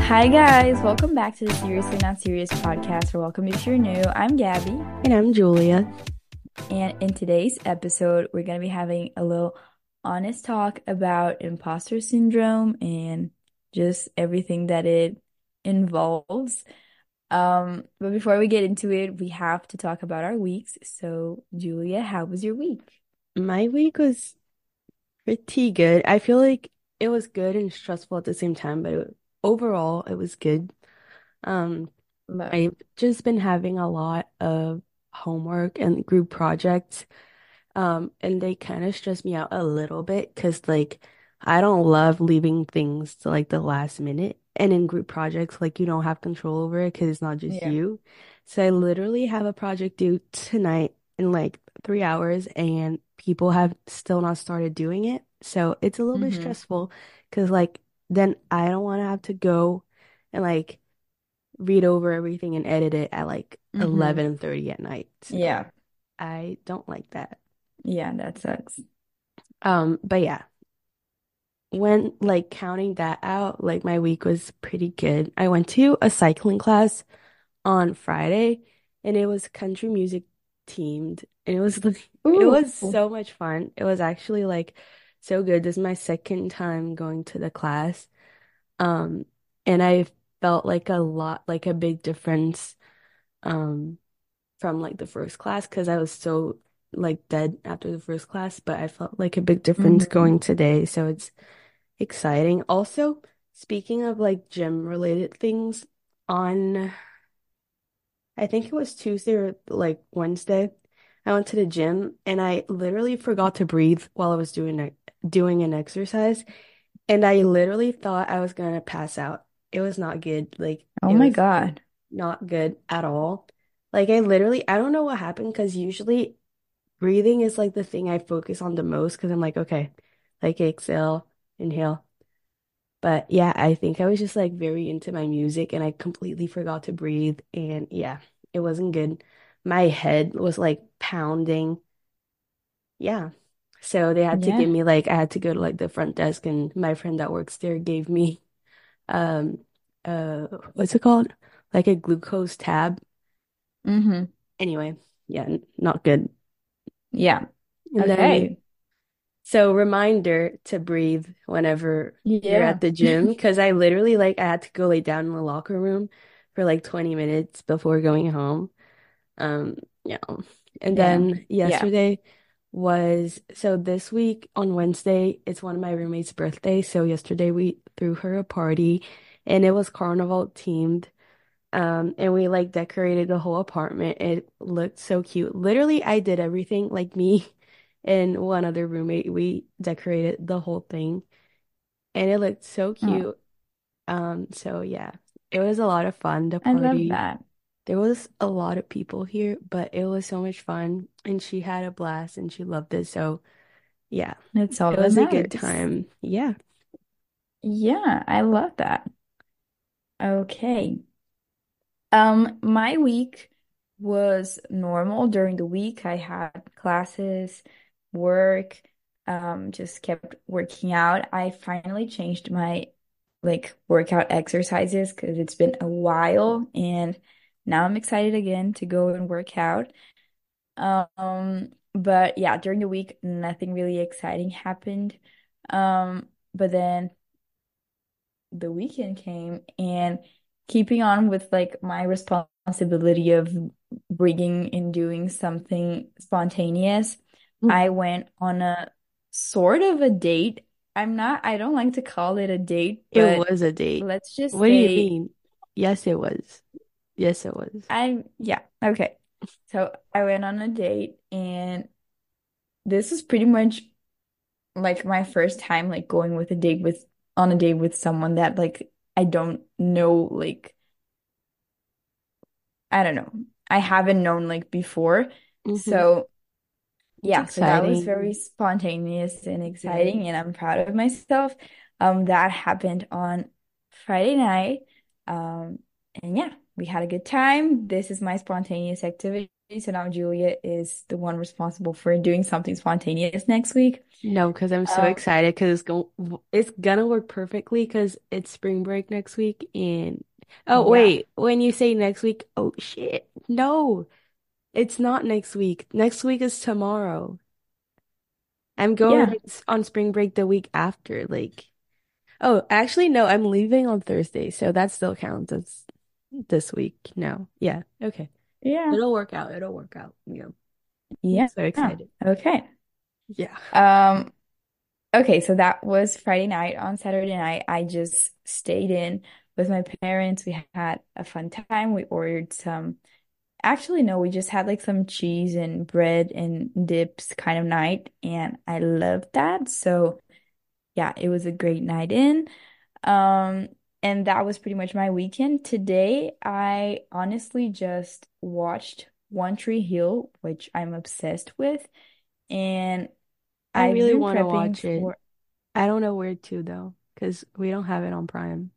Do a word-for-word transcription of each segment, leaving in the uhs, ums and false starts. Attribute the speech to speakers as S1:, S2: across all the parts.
S1: Hi guys, welcome back to the Seriously Not Serious podcast, or welcome if you're new. I'm Gabby,
S2: And I'm Julia.
S1: and in today's episode, we're going to be having a little honest talk about imposter syndrome and just everything that it involves. Um, but before we get into it, we have to talk about our weeks. So, Julia, how was your week?
S2: My week was pretty good. I feel like it was good and stressful at the same time, but it, overall it was good. Um,
S1: Love.
S2: I've just been having a lot of homework and group projects. Um, and they kind of stress me out a little bit because like I don't love leaving things to like the last minute. And in group projects, like you don't have control over it because it's not just
S1: Yeah.
S2: you. So I literally have a project due tonight in like three hours and people have still not started doing it. So it's a little bit
S1: Mm-hmm.
S2: stressful because like then I don't want to have to go and like read over everything and edit it at like
S1: Mm-hmm.
S2: eleven thirty at night. So
S1: Yeah.
S2: I don't like that.
S1: Yeah, that sucks.
S2: Um, but yeah, when like counting that out, like my week was pretty good. I went to a cycling class on Friday and it was country music themed and it was like it
S1: Ooh.
S2: was so much fun. It was actually like so good. This is my second time going to the class. Um, and I felt like a lot like a big difference um from like the first class because I was so like dead after the first class, but I felt like a big difference
S1: Mm-hmm.
S2: going today. So it's exciting. Also, speaking of like gym related things, on I think it was Tuesday or like Wednesday, I went to the gym and I literally forgot to breathe while I was doing it, doing an exercise, and I literally thought I was gonna pass out. It was not good. Like
S1: Oh
S2: it
S1: my
S2: was
S1: God.
S2: not good at all. Like I literally, I don't know what happened because usually breathing is like the thing I focus on the most because I'm like, okay, like exhale, inhale. But yeah, I think I was just like very into my music and I completely forgot to breathe. And yeah, it wasn't good. My head was like pounding. Yeah. So they had to
S1: Yeah.
S2: give me like I had to go to like the front desk and my friend that works there gave me um uh what's it called? Like a glucose tab.
S1: Mm-hmm.
S2: Anyway, yeah, n- not good.
S1: Yeah.
S2: And then
S1: Okay.
S2: so reminder to breathe whenever you're
S1: Yeah.
S2: at the gym because I literally like I had to go lay down in the locker room for like twenty minutes before going home. Um, yeah. And
S1: Damn.
S2: then
S1: Yeah.
S2: yesterday was so this week on Wednesday, it's one of my roommate's birthday. So yesterday we threw her a party and it was carnival themed. Um, and we like decorated the whole apartment. It looked so cute. Literally, I did everything like me and one other roommate. We decorated the whole thing and it looked so
S1: Oh,
S2: cute. Um, so yeah, it was a lot of fun, the
S1: I love
S2: party.
S1: that.
S2: There was a lot of people here, but it was so much fun and she had a blast and she loved it. So yeah,
S1: That's all
S2: it
S1: that
S2: was a good
S1: matters.
S2: time. Yeah.
S1: Yeah, I love that. Okay. Um, my week was normal during the week. I had classes, work, um, just kept working out. I finally changed my like workout exercises because it's been a while and now I'm excited again to go and work out. Um, but yeah, during the week, nothing really exciting happened. Um, but then the weekend came and keeping on with like my responsibility of bringing and doing something spontaneous, I went on a sort of a date. I'm not, I don't like to call it a date,
S2: It
S1: but
S2: was a date.
S1: let's just
S2: What do you
S1: say
S2: mean? Yes, it was. Yes, it was.
S1: I, yeah, okay. So I went on a date and this is pretty much like my first time like going with a date with on a date with someone that like I don't know like I don't know. I haven't known like before.
S2: Hmm.
S1: So
S2: It's
S1: yeah, so that was
S2: exciting.
S1: very spontaneous and
S2: Very.
S1: exciting and I'm proud of myself. Um that happened on Friday night. Um and yeah, we had a good time. This is my spontaneous activity. so now Julia is the one responsible for doing something spontaneous next week.
S2: No, because I'm so
S1: Um,
S2: excited because it's going it's gonna work perfectly because it's spring break next week and oh
S1: yeah,
S2: wait, when you say next week, oh shit. No, it's not next week. Next week is tomorrow. I'm going
S1: yeah,
S2: s- on spring break the week after. Like, oh, actually no, I'm leaving on Thursday, so that still counts as this week. No. Yeah. Okay.
S1: yeah,
S2: It'll work out. It'll work out. Yeah. I'm
S1: yeah.
S2: so excited.
S1: Okay.
S2: Yeah.
S1: Um, okay, so that was Friday night. On Saturday night, I just stayed in with my parents. We had a fun time. We ordered some, actually, no, we just had like some cheese and bread and dips kind of night, and I loved that. So, yeah, it was a great night in. Um, and that was pretty much my weekend. Today, I honestly just watched One Tree Hill, which I'm obsessed with, and
S2: I
S1: I've
S2: really
S1: been
S2: want to
S1: prepping
S2: watch it.
S1: for,
S2: I don't know where to though, because we don't have it on Prime.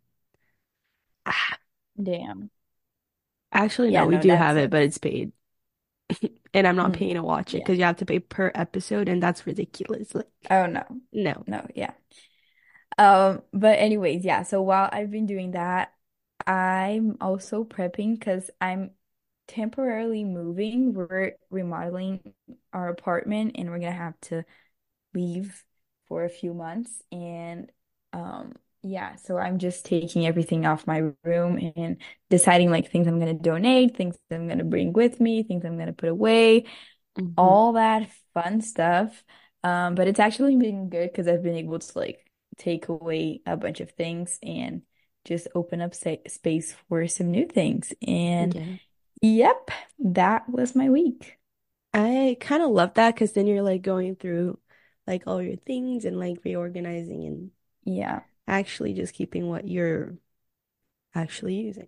S2: Ah,
S1: damn.
S2: actually, no,
S1: Yeah,
S2: we
S1: no,
S2: do
S1: that
S2: have it, but
S1: sucks.
S2: it's paid. And I'm not
S1: Mm,
S2: paying to watch it
S1: yeah.
S2: because you have to pay per episode, and that's ridiculous. Like,
S1: Oh no.
S2: no.
S1: No, yeah. Um, but anyways, yeah, so while I've been doing that, I'm also prepping because I'm temporarily moving. We're remodeling our apartment and we're gonna have to leave for a few months. And um, yeah, so I'm just taking everything off my room and deciding like things I'm gonna donate, things I'm gonna bring with me, things I'm gonna put away,
S2: Hmm.
S1: all that fun stuff. Um, but it's actually been good because I've been able to like take away a bunch of things and just open up sa space for some new things. And
S2: Yeah.
S1: yep, that was my week.
S2: I kind of love that because then you're like going through like all your things and like reorganizing and
S1: Yeah.
S2: actually just keeping what you're actually using.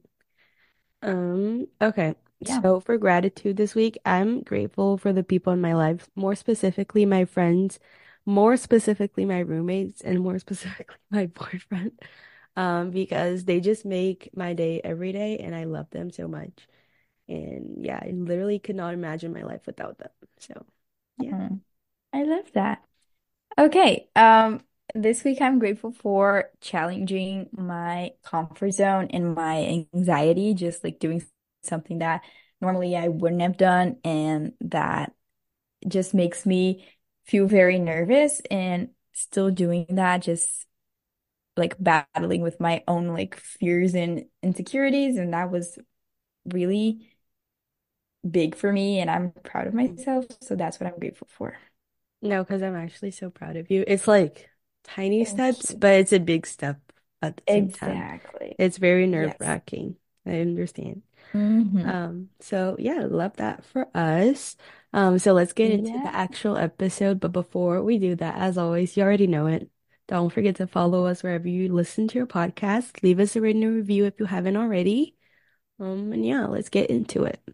S2: Um, okay.
S1: Yeah.
S2: So for gratitude this week, I'm grateful for the people in my life, more specifically my friends, more specifically my roommates, and more specifically my boyfriend. Um, because they just make my day every day and I love them so much. And yeah, I literally could not imagine my life without them. So yeah.
S1: Mhm. I love that. Okay. Um, this week I'm grateful for challenging my comfort zone and my anxiety, just like doing something that normally I wouldn't have done and that just makes me feel very nervous and still doing that, just like battling with my own like fears and insecurities. And that was really big for me, and I'm proud of myself. So that's what I'm grateful for.
S2: No, because I'm actually so proud of you. It's like tiny
S1: Thank
S2: steps,
S1: you.
S2: but it's a big step at the same time.
S1: Exactly.
S2: It's very
S1: Yes.
S2: nerve-wracking. I understand.
S1: Hmm.
S2: Um, so yeah, love that for us. Um, so let's get into
S1: Yeah.
S2: the actual episode. But before we do that, as always, you already know it. Don't forget to follow us wherever you listen to your podcast. Leave us a written review if you haven't already. Um, and yeah, let's get into it.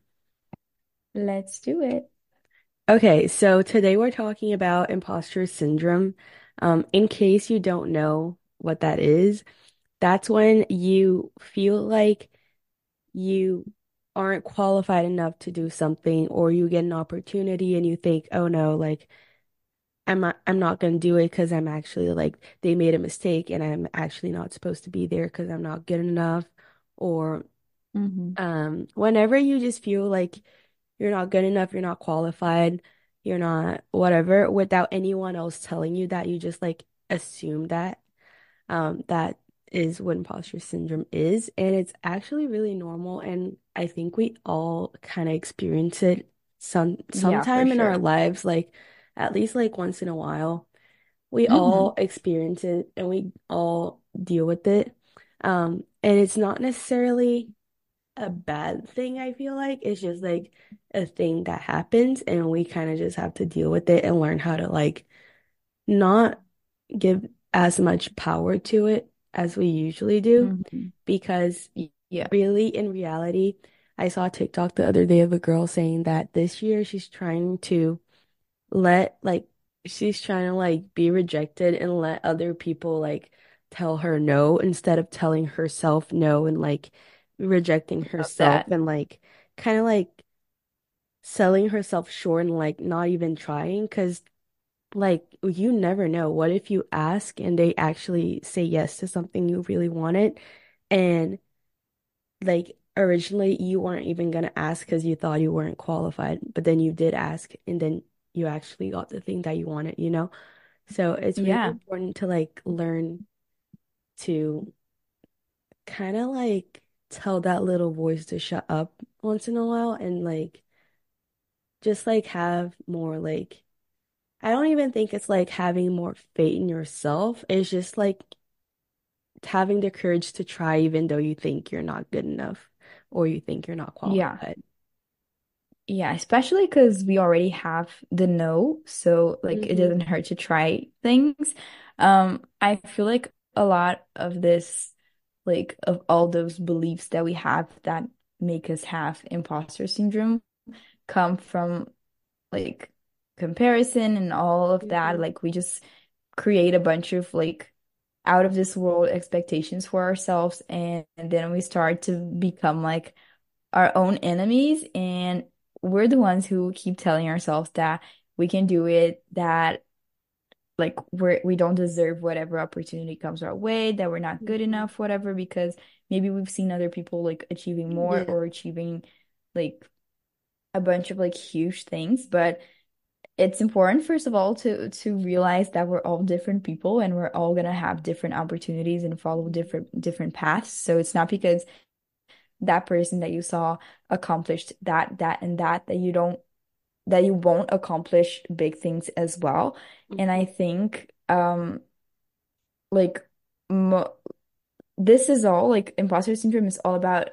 S1: Let's do it.
S2: Okay, so today we're talking about imposter syndrome. Um, in case you don't know what that is, that's when you feel like you aren't qualified enough to do something, or you get an opportunity and you think, oh no, like I'm not I'm not gonna do it because I'm actually like they made a mistake and I'm actually not supposed to be there because I'm not good enough. Or
S1: Hmm.
S2: um whenever you just feel like you're not good enough, you're not qualified, you're not whatever, without anyone else telling you that, you just like assume that. Um, that is what imposter syndrome is, and it's actually really normal, and I think we all kind of experience it some
S1: Yeah, for
S2: sometime in our
S1: sure.
S2: lives, like at least like once in a while. We all
S1: Hmm.
S2: experience it and we all deal with it. Um, and it's not necessarily a bad thing, I feel like. It's just like a thing that happens and we kind of just have to deal with it and learn how to like not give as much power to it as we usually do
S1: Hmm.
S2: because
S1: Yeah.
S2: really in reality, I saw a TikTok the other day of a girl saying that this year she's trying to let like she's trying to like be rejected and let other people like tell her no instead of telling herself no and like rejecting
S1: Love
S2: herself
S1: that.
S2: and like kind of like selling herself short and like not even trying because like you never know. What if you ask and they actually say yes to something you really wanted and like originally you weren't even gonna ask because you thought you weren't qualified, but then you did ask and then you actually got the thing that you wanted, you know? So it's really
S1: Yeah.
S2: important to like learn to kind of like tell that little voice to shut up once in a while and like just like have more like I don't even think it's like having more faith in yourself. It's just like having the courage to try even though you think you're not good enough or you think you're not
S1: Yeah.
S2: qualified.
S1: Yeah, especially because we already have the no, so like it
S2: Hmm.
S1: doesn't hurt to try things. Um, I feel like a lot of this, like of all those beliefs that we have that make us have imposter syndrome come from like comparison and all of that.
S2: Hmm.
S1: Like we just create a bunch of like out of this world expectations for ourselves and, and then we start to become like our own enemies and we're the ones who keep telling ourselves that we can do it, that like we're we don't deserve whatever opportunity comes our way, that we're not good
S2: Hmm.
S1: enough, whatever, because maybe we've seen other people like achieving more
S2: Yeah.
S1: or achieving like a bunch of like huge things. But it's important, first of all, to to realize that we're all different people and we're all gonna have different opportunities and follow different different paths. So it's not because that person that you saw accomplished that, that, and that, that you don't, that you won't accomplish big things as well. And I
S2: Hmm.
S1: think, um, like, mo this is all like imposter syndrome is all about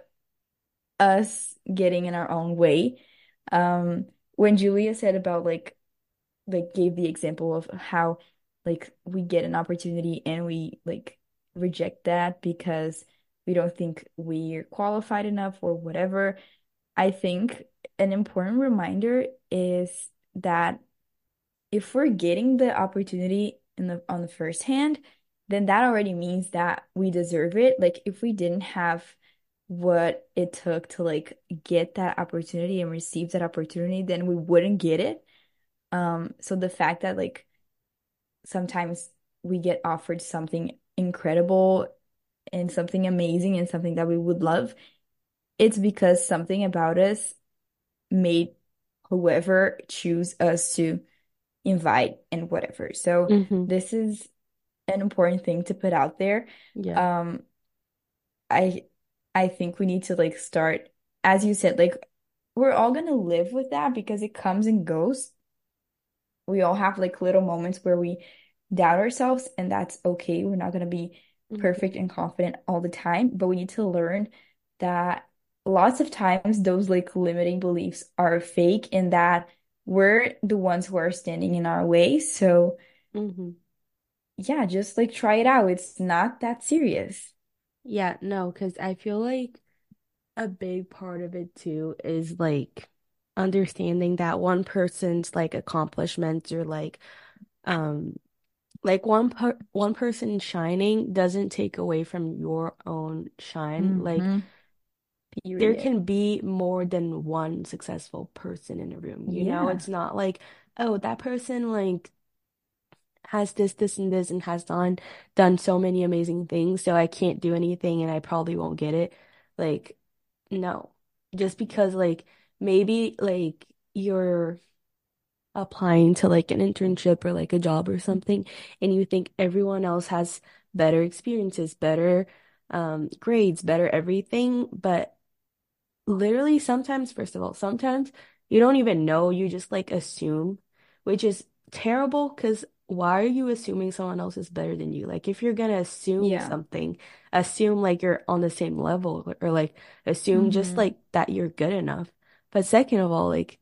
S1: us getting in our own way. Um, when Julia said about like, like gave the example of how like we get an opportunity and we like reject that because we don't think we're qualified enough or whatever. I think an important reminder is that if we're getting the opportunity in the on the first hand, then that already means that we deserve it. Like if we didn't have what it took to like get that opportunity and receive that opportunity, then we wouldn't get it. Um, so the fact that like sometimes we get offered something incredible and something amazing and something that we would love, it's because something about us made whoever choose us to invite and whatever. So
S2: Hmm.
S1: this is an important thing to put out there.
S2: Yeah.
S1: Um, I I think we need to like start, as you said, like we're all gonna live with that because it comes and goes. We all have like little moments where we doubt ourselves, and that's okay. We're not gonna be
S2: Hmm.
S1: perfect and confident all the time, but we need to learn that lots of times those like limiting beliefs are fake and that we're the ones who are standing in our way. So
S2: Hmm.
S1: yeah, just like try it out. It's not that serious.
S2: Yeah, no, because I feel like a big part of it too is like understanding that one person's like accomplishments or like um like one per one person shining doesn't take away from your own shine. Like
S1: Hmm.
S2: there
S1: Period.
S2: can be more than one successful person in a room, you know?
S1: Yeah.
S2: It's not like, oh, that person like has this, this, and this and has done done so many amazing things, so I can't do anything and I probably won't get it. Like, no. Just because like maybe like you're applying to like an internship or like a job or something and you think everyone else has better experiences, better um grades, better everything, but literally, sometimes, first of all, sometimes you don't even know, you just like assume, which is terrible because why are you assuming someone else is better than you? Like, if you're gonna assume
S1: Yeah.
S2: something, assume like you're on the same level or like assume just
S1: Hmm.
S2: like that you're good enough. But second of all, like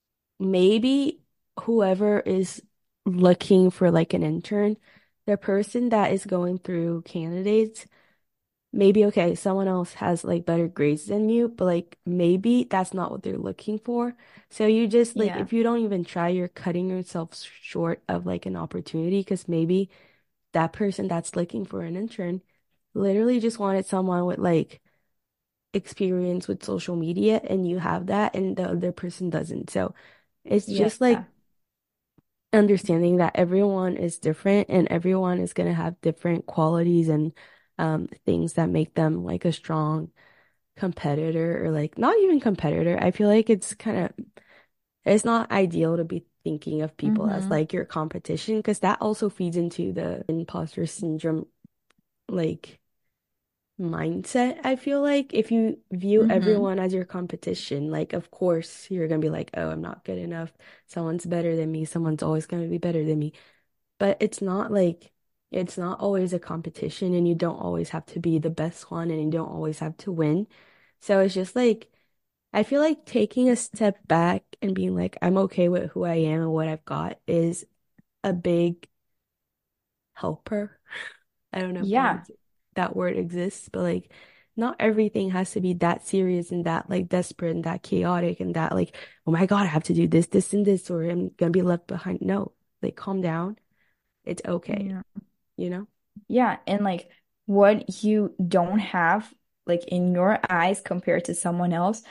S2: maybe whoever is looking for like an intern, the person that is going through candidates maybe okay, someone else has like better grades than you, but like maybe that's not what they're looking for. So you just like
S1: Yeah.
S2: if you don't even try, you're cutting yourself short of like an opportunity because maybe that person that's looking for an intern literally just wanted someone with like experience with social media and you have that and the other person doesn't. So it's
S1: Yeah.
S2: just like understanding that everyone is different and everyone is going to have different qualities and um, things that make them like a strong competitor or like not even competitor. I feel like it's kind of it's not ideal to be thinking of people as
S1: Mm-hmm.
S2: like your competition because that also feeds into the imposter syndrome like mindset. I feel like if you view
S1: Mm-hmm.
S2: everyone as your competition, like of course you're gonna be like, oh, I'm not good enough. Someone's better than me. Someone's always gonna be better than me. But it's not like it's not always a competition and you don't always have to be the best one and you don't always have to win. So it's just like I feel like taking a step back and being like, I'm okay with who I am and what I've got is a big helper. I don't know if that
S1: Yeah.
S2: ex that word exists, but like not everything has to be that serious and that like desperate and that chaotic and that like, oh my God, I have to do this, this, and this, or I'm gonna be left behind. No, like calm down. It's okay,
S1: Yeah.
S2: you know?
S1: Yeah. And like what you don't have, like in your eyes compared to someone else,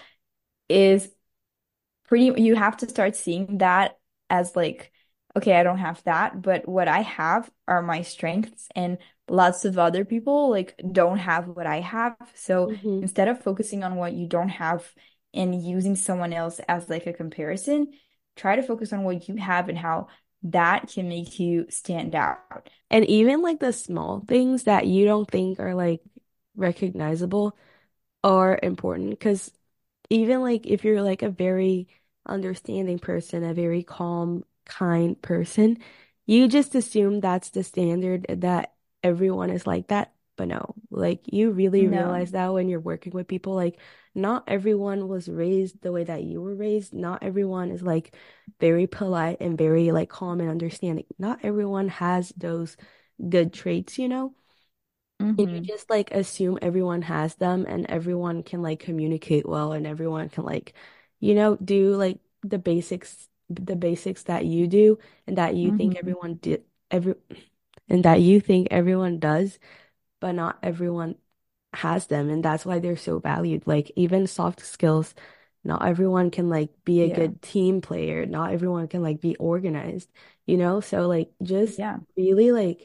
S1: is pretty, you have to start seeing that as like, okay, I don't have that, but what I have are my strengths, and lots of other people like don't have what I have. So
S2: Hmm.
S1: instead of focusing on what you don't have and using someone else as like a comparison, try to focus on what you have and how that can make you stand out.
S2: And even like the small things that you don't think are like recognizable are important because even like if you're like a very understanding person, a very calm, kind person, you just assume that's the standard that everyone is like that. But no, like you really
S1: No.
S2: realize that when you're working with people, like not everyone was raised the way that you were raised. Not everyone is like very polite and very like calm and understanding. Not everyone has those good traits, you know? And you
S1: Hmm.
S2: just like assume everyone has them and everyone can like communicate well and everyone can like, you know, do like the basics, the basics that you do and that you think
S1: Hmm.
S2: everyone did every and that you think everyone does, but not everyone has them. And that's why they're so valued. Like even soft skills, not everyone can like be a
S1: Yeah.
S2: good team player. Not everyone can like be organized, you know? So like just
S1: Yeah,
S2: really like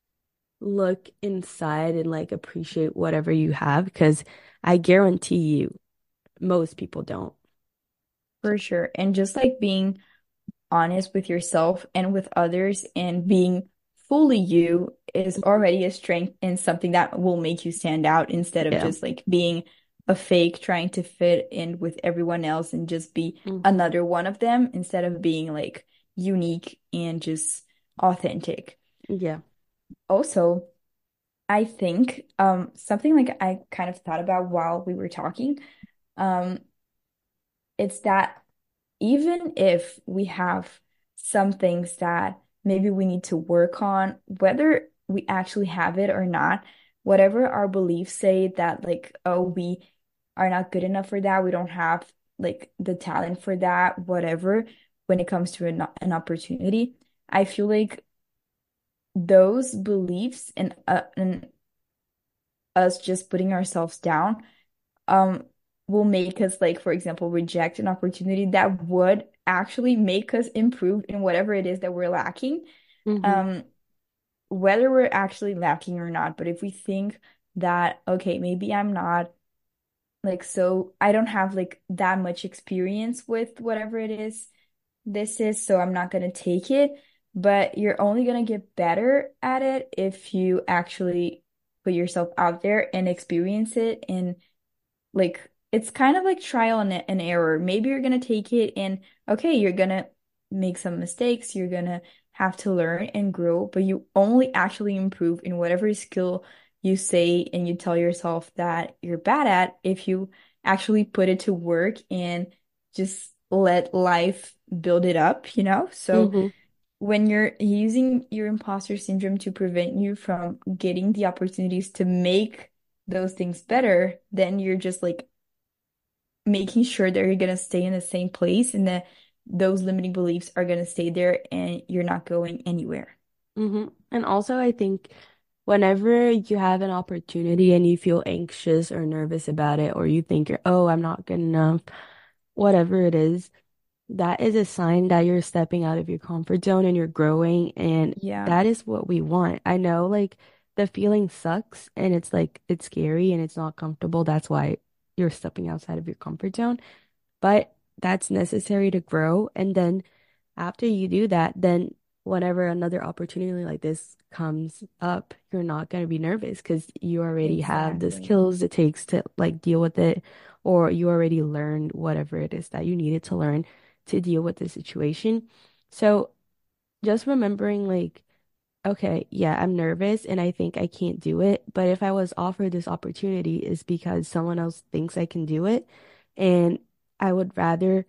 S2: look inside and like appreciate whatever you have because I guarantee you most people don't. So,
S1: for sure. And just like being honest with yourself and with others and being fully you is
S2: mhm.
S1: already a strength and something that will make you stand out instead of
S2: Yeah.
S1: just like being a fake trying to fit in with everyone else and just be
S2: Hmm.
S1: another one of them instead of being like unique and just authentic.
S2: Yeah.
S1: Also, I think um something like I kind of thought about while we were talking, um it's that even if we have some things that maybe we need to work on, whether we actually have it or not, whatever our beliefs say that, like, oh, we are not good enough for that, we don't have like the talent for that, whatever, when it comes to an, an opportunity, I feel like those beliefs and, uh, and us just putting ourselves down um will make us like for example reject an opportunity that would actually make us improve in whatever it is that we're lacking,
S2: Hmm.
S1: um whether we're actually lacking or not. But if we think that okay, maybe I'm not like, so I don't have like that much experience with whatever it is this is, so I'm not going to take it, but you're only going to get better at it if you actually put yourself out there and experience it. And like it's kind of like trial and, and error. Maybe you're gonna take it and okay, you're gonna make some mistakes, you're gonna have to learn and grow, but you only actually improve in whatever skill you say and you tell yourself that you're bad at if you actually put it to work and just let life build it up, you know? So
S2: Hmm.
S1: when you're using your imposter syndrome to prevent you from getting the opportunities to make those things better, then you're just like making sure that you're gonna stay in the same place and that those limiting beliefs are gonna stay there and you're not going anywhere.
S2: Hmm. And also I think whenever you have an opportunity and you feel anxious or nervous about it, or you think you're, oh, I'm not good enough, whatever it is, that is a sign that you're stepping out of your comfort zone and you're growing. And
S1: Yeah.
S2: that is what we want. I know, like, the feeling sucks and it's like, it's scary and it's not comfortable. That's why you're stepping outside of your comfort zone. But that's necessary to grow. And then after you do that, then whenever another opportunity like this comes up, you're not going to be nervous because you already have the
S1: Exactly.
S2: skills it takes to like deal with it, or you already learned whatever it is that you needed to learn to deal with the situation. So just remembering like, okay, yeah, I'm nervous and I think I can't do it, but if I was offered this opportunity, it's because someone else thinks I can do it, and I would rather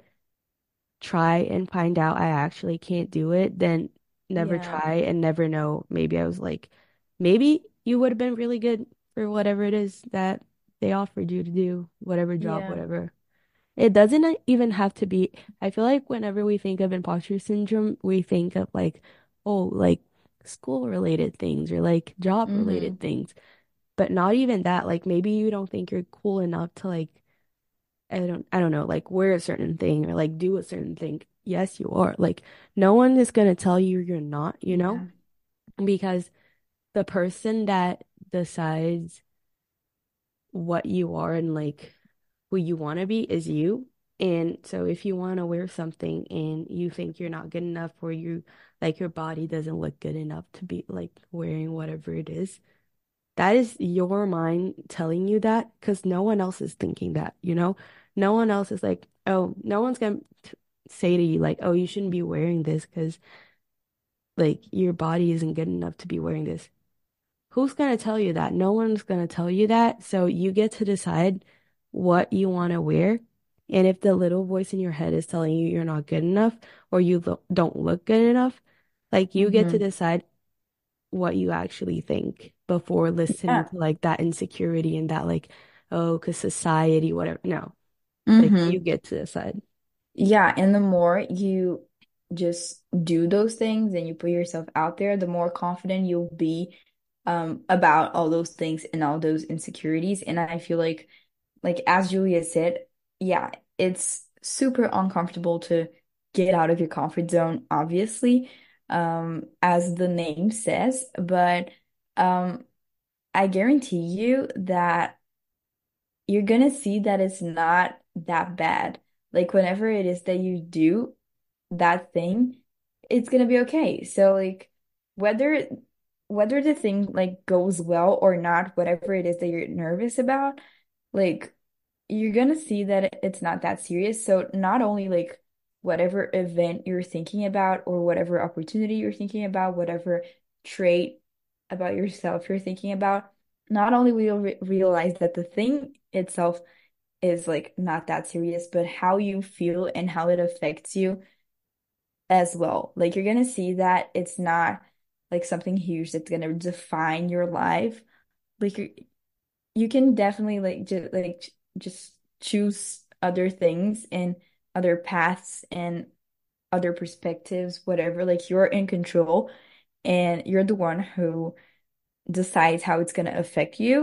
S2: try and find out I actually can't do it than never
S1: Yeah.
S2: try and never know. Maybe I was like, maybe you would have been really good for whatever it is that they offered you to do, whatever job,
S1: Yeah.
S2: whatever. It doesn't even have to be, I feel like whenever we think of imposter syndrome, we think of like, oh, like school related things or like job
S1: Mm-hmm.
S2: related things, but not even that. Like maybe you don't think you're cool enough to like I don't I don't know, like wear a certain thing or like do a certain thing. Yes, you are. Like no one is gonna tell you you're not, you know?
S1: Yeah.
S2: Because the person that decides what you are and like who you want to be is you. And so if you want to wear something and you think you're not good enough or you like your body doesn't look good enough to be like wearing whatever it is, that is your mind telling you that because no one else is thinking that, you know? No one else is like, oh, no one's gonna t say to you like, oh, you shouldn't be wearing this because like your body isn't good enough to be wearing this. Who's gonna tell you that? No one's gonna tell you that. So you get to decide what you want to wear. And if the little voice in your head is telling you you're not good enough or you lo don't look good enough, like you get to
S1: Mm-hmm.
S2: decide what you actually think before listening
S1: Yeah.
S2: to like that insecurity and that like, oh, because society, whatever. No, like you
S1: Mm-hmm.
S2: get to decide.
S1: Yeah, and the more you just do those things and you put yourself out there, the more confident you'll be um about all those things and all those insecurities. And I feel like like as Julia said, yeah, it's super uncomfortable to get out of your comfort zone, obviously, um, as the name says, but um I guarantee you that you're gonna see that it's not that bad. Like whenever it is that you do that thing, it's gonna be okay. So like whether whether the thing like goes well or not, whatever it is that you're nervous about, like you're gonna see that it's not that serious. So not only like whatever event you're thinking about or whatever opportunity you're thinking about, whatever trait about yourself you're thinking about, not only will you re realize that the thing itself is like not that serious, but how you feel and how it affects you as well. Like you're gonna see that it's not like something huge that's gonna define your life. Like you you can definitely like just like ch- just choose other things and other paths and other perspectives, whatever. Like you're in control and you're the one who decides how it's gonna affect you.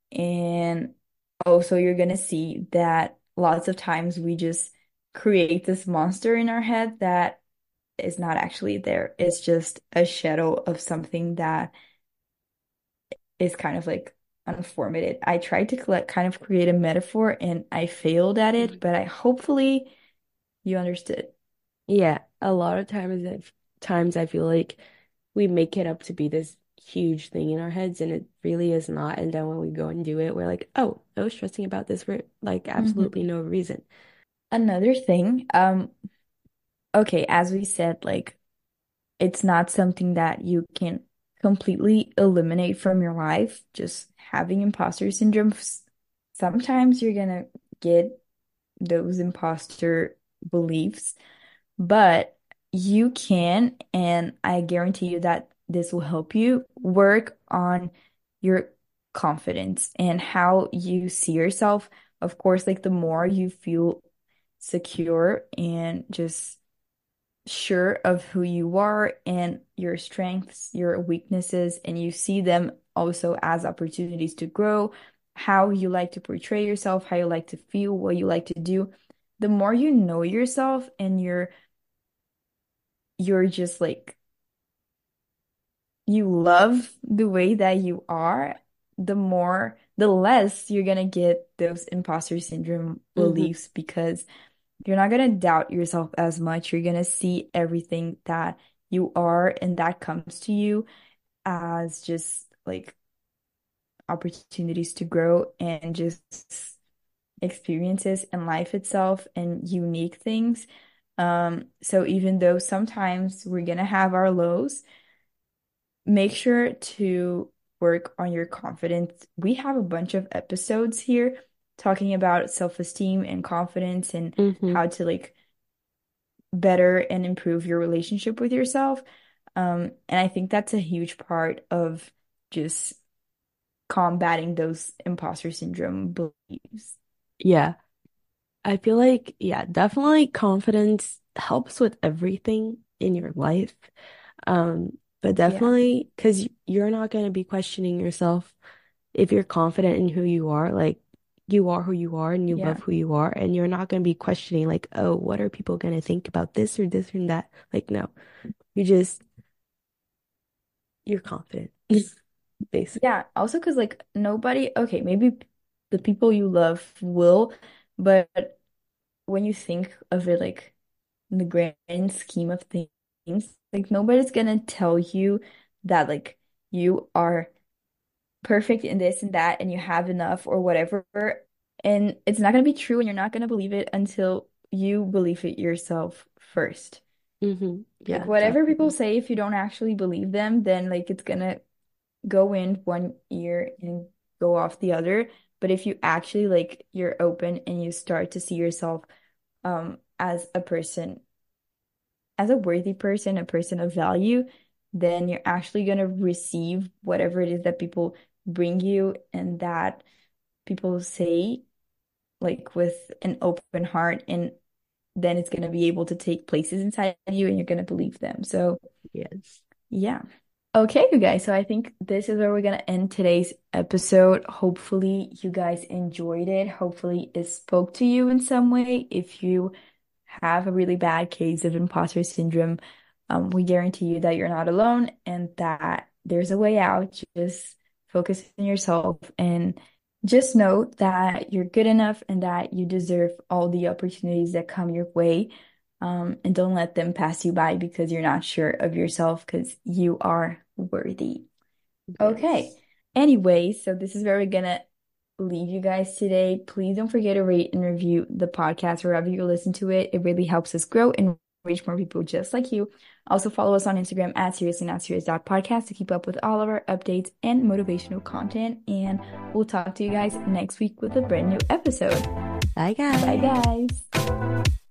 S1: And also you're gonna see that lots of times we just create this monster in our head that is not actually there. It's just a shadow of something that is kind of like unformated. I tried to collect, kind of create a metaphor and I failed at it,
S2: Mhm.
S1: but I hopefully you understood.
S2: Yeah, a lot of times, I times I feel like we make it up to be this huge thing in our heads, and it really is not. And then when we go and do it, we're like, oh, I was stressing about this for like absolutely
S1: Mhm.
S2: no reason.
S1: Another thing, um, okay, as we said, like it's not something that you can completely eliminate from your life. Just having imposter syndrome, s- sometimes you're gonna get those imposter beliefs. But you can, and I guarantee you that this will help you work on your confidence and how you see yourself. Of course, like the more you feel secure and just sure of who you are and your strengths, your weaknesses, and you see them also as opportunities to grow, how you like to portray yourself, how you like to feel, what you like to do, the more you know yourself and you're you're just like you love the way that you are, the more the less you're gonna get those imposter syndrome
S2: Hmm.
S1: beliefs because you're not gonna doubt yourself as much. You're gonna see everything that you are and that comes to you as just like opportunities to grow and just experiences in life itself and unique things. Um, so even though sometimes we're gonna have our lows, make sure to work on your confidence. We have a bunch of episodes here talking about self-esteem and confidence and
S2: Hmm.
S1: how to like better and improve your relationship with yourself. Um, and I think that's a huge part of just combating those imposter syndrome beliefs.
S2: Yeah. I feel like, yeah, definitely confidence helps with everything in your life. Um, but
S1: Yeah,
S2: definitely because you're not going to be questioning yourself if you're confident in who you are, like you are who you are and you
S1: yeah,
S2: love who you are, and you're not going to be questioning, like, oh, what are people going to think about this or this and that? Like, no, you just, you're confident, basically.
S1: yeah. Also, because like nobody, okay, maybe the people you love will, but when you think of it like in the grand scheme of things, like nobody's gonna tell you that like you are perfect in this and that and you have enough or whatever. And it's not gonna be true and you're not gonna believe it until you believe it yourself first.
S2: Hmm.
S1: Like
S2: Yeah,
S1: whatever people
S2: definitely.
S1: say, if you don't actually believe them, then like it's gonna go in one ear and go off the other. But if you actually like you're open and you start to see yourself um as a person, as a worthy person, a person of value, then you're actually gonna receive whatever it is that people bring you and that people say like with an open heart and then it's gonna be able to take places inside you and you're gonna believe them. So
S2: Yes.
S1: yeah. Okay, you guys. So I think this is where we're gonna end today's episode. Hopefully, you guys enjoyed it. Hopefully, it spoke to you in some way. If you have a really bad case of imposter syndrome, um, we guarantee you that you're not alone and that there's a way out. Just focus on yourself and just know that you're good enough and that you deserve all the opportunities that come your way. Um, and don't let them pass you by because you're not sure of yourself because you are worthy. Okay.
S2: Yes.
S1: Anyway, so this is where we're gonna leave you guys today. Please don't forget to rate and review the podcast wherever you listen to it. It really helps us grow and reach more people just like you. Also follow us on Instagram at seriously not serious podcast to keep up with all of our updates and motivational content. And we'll talk to you guys next week with a brand new episode.
S2: Bye,
S1: Bye,
S2: guys.
S1: guys.